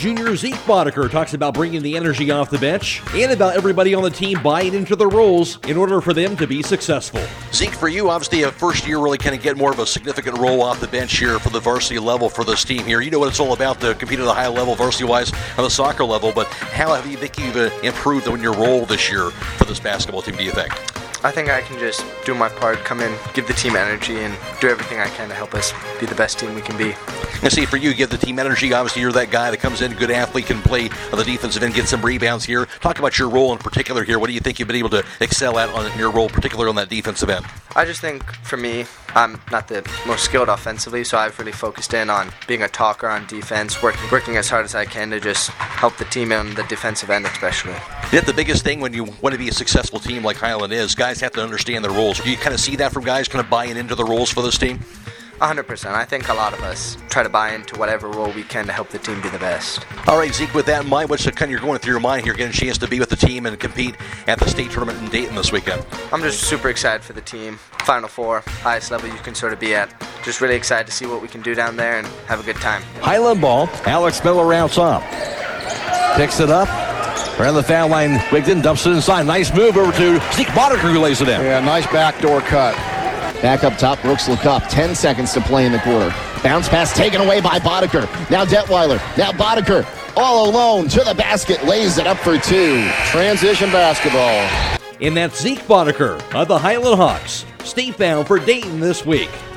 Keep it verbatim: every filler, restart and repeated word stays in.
junior Zeke Boddicker talks about bringing the energy off the bench and about everybody on the team buying into their roles in order for them to be successful. Zeke, for you, obviously a first year really kind of get more of a significant role off the bench here for the varsity level for this team here. You know what it's all about to compete at a high level varsity-wise on the soccer level, but how have you think you've uh, improved on your role this year for this basketball team, do you think? I think I can just do my part, come in, give the team energy, and do everything I can to help us be the best team we can be. And see, for you, you give the team energy. Obviously, you're that guy that comes in, good athlete, can play on the defensive end, get some rebounds here. Talk about your role in particular here. What do you think you've been able to excel at on your role, particularly on that defensive end? I just think, for me, I'm not the most skilled offensively, so I've really focused in on being a talker on defense, working, working as hard as I can to just help the team on the defensive end especially. Yeah, the biggest thing when you want to be a successful team like Highland is, guys have to understand their roles. Do you kind of see that from guys kind of buying into the roles for this team? one hundred percent. I think a lot of us try to buy into whatever role we can to help the team be the best. All right, Zeke, with that in mind, what's the kind of you're going through your mind here, getting a chance to be with the team and compete at the state tournament in Dayton this weekend? I'm just super excited for the team. Final Four, highest level you can sort of be at. Just really excited to see what we can do down there and have a good time. Highland ball. Alex Miller rounds up. Picks it up. Around the foul line, Wigton dumps it inside. Nice move over to Zeke Boddicker, who lays it in. Yeah, nice backdoor cut. Back up top, Brooks LeCup. Ten seconds to play in the quarter. Bounce pass taken away by Boddicker. Now Detweiler. Now Boddicker. All alone to the basket. Lays it up for two. Transition basketball. And that's Zeke Boddicker of the Highland Hawks. State bound for Dayton this week.